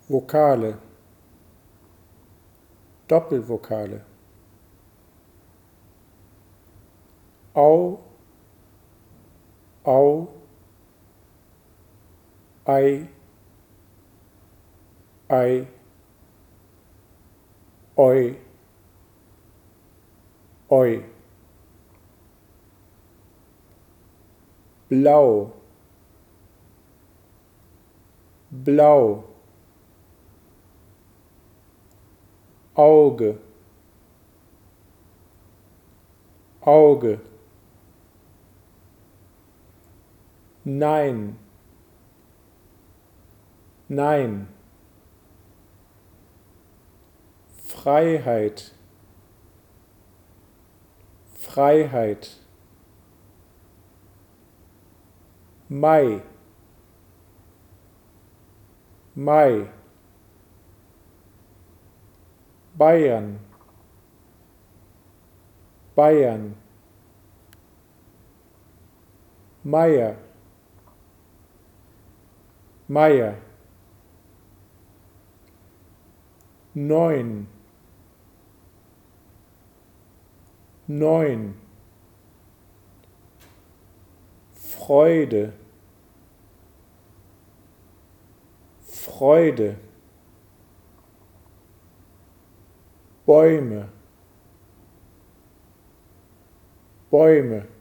Vokale, Doppelvokale. Au, au, ei, ei, oi, oi. Blau, blau. Auge, Auge. Nein, nein. Freiheit, Freiheit. Mai, Mai. Bayern, Bayern. Meier, Meier. 9, 9. Freude, Freude. Bäume, Bäume.